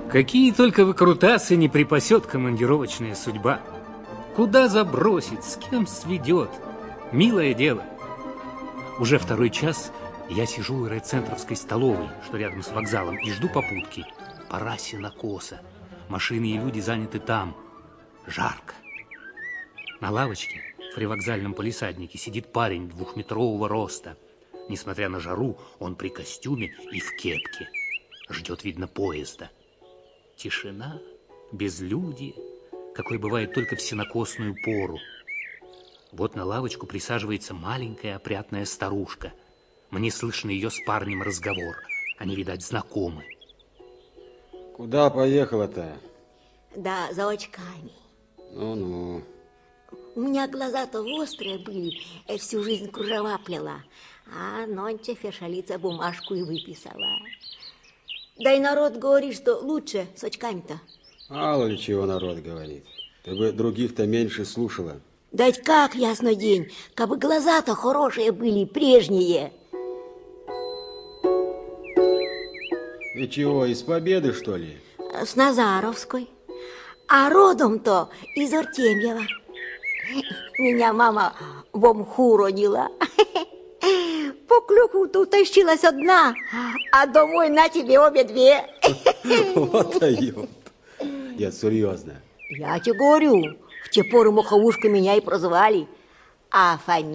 Какие только выкрутасы не припасет командировочная судьба. Куда забросит, с кем сведет. Милое дело. Уже второй час я сижу в райцентровской столовой, что рядом с вокзалом, и жду попутки. Пора сенокоса. Машины и люди заняты там. Жарко. На лавочке в привокзальном палисаднике сидит парень 2-метрового роста. Несмотря на жару, он при костюме и в кепке. Ждет, видно, поезда. Тишина, безлюдье, какой бывает только в сенокосную пору. Вот на лавочку присаживается маленькая опрятная старушка. Мне слышно ее с парнем разговор. Они, видать, знакомы. Куда поехала-то? Да, за очками. Ну-ну. У меня глаза-то острые были, всю жизнь кружева плела. А нонче фершалица бумажку и выписала. Да и народ говорит, что лучше с очками-то. Мало ли чего народ говорит. Ты бы других-то меньше слушала. Дать как, ясный день, кабы глаза-то хорошие были, прежние. И чего, из Победы, что ли? С Назаровской. А родом-то из Артемьева. Меня мама в Омху родила. По клюку-то утащилась одна, а домой на тебе обе две. Вот дает. Нет, серьезно. Я тебе говорю, в те поры муховушка меня и прозвали. А фамилия...